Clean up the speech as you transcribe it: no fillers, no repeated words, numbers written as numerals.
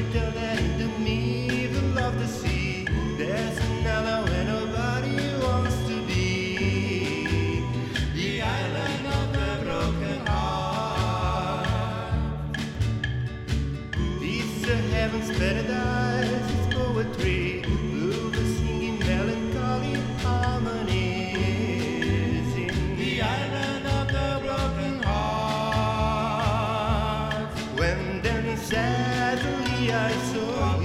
tell that to me the love the sea. There's another where nobody wants to be. The island of the broken heart. It's a heaven's paradise, it's poetry. Bluebirds singing melancholy harmonies in the island of the broken heart. When then suddenly I saw